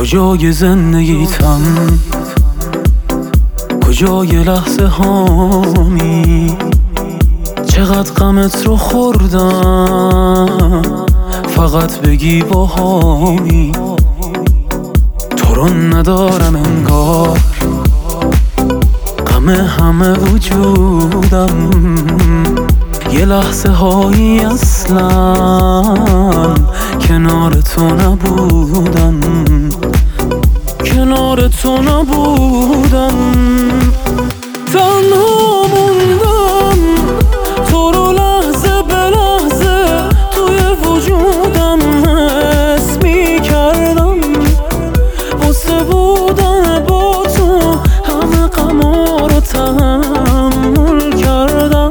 کجای زندگیتم، کجای لحظه هامی، چقدر غمت رو خوردم، فقط بگی باهامی. تو رو ندارم انگار، غم همه وجودم، یه لحظه هایی اصلا کنار تو نبودم، کنار تو نبودم. تنها موندم تو رو لحظه به لحظه توی وجودم حس می‌کردم، واسه بودن با تو همه غما رو تحمل کردم.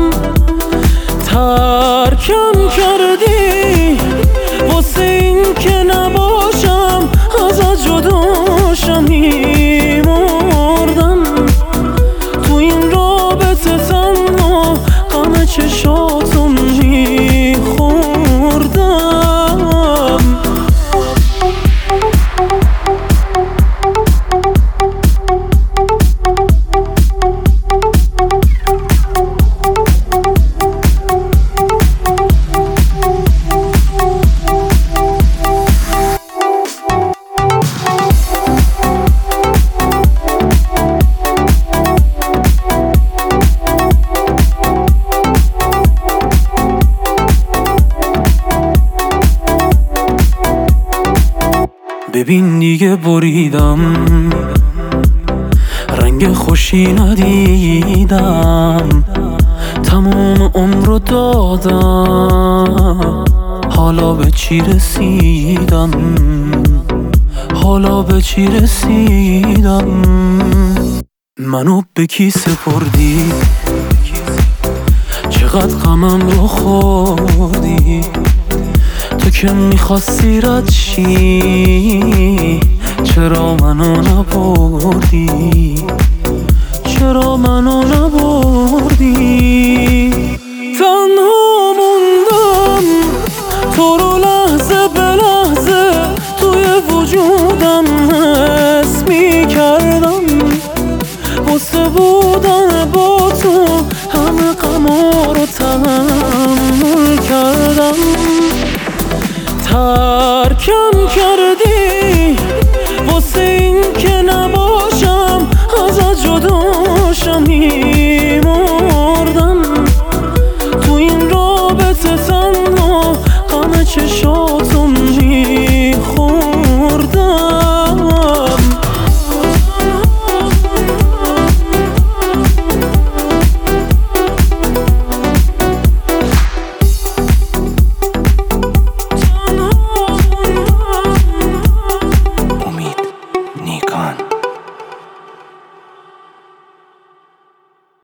ترکم کردی واسه این که نباشم ازت جداشم، میمردم تو این رابطه تنها غم چشاتو میخوردم. ببین دیگه بریدم، رنگ خوشی ندیدم، تموم عمر رو دادم، حالا به چی رسیدم، حالا به چی رسیدم. منو به کی سپردی، چقدر غمم رو خوردی، تو که میخواستی رد شی، چرا منو نبردی، چرا منو نبردی. تنها موندم تو رو لحظه به لحظه توی وجودم حس می‌کردم، واسه بودن با تو همه غما رو تحمل کردم. ترکم کردی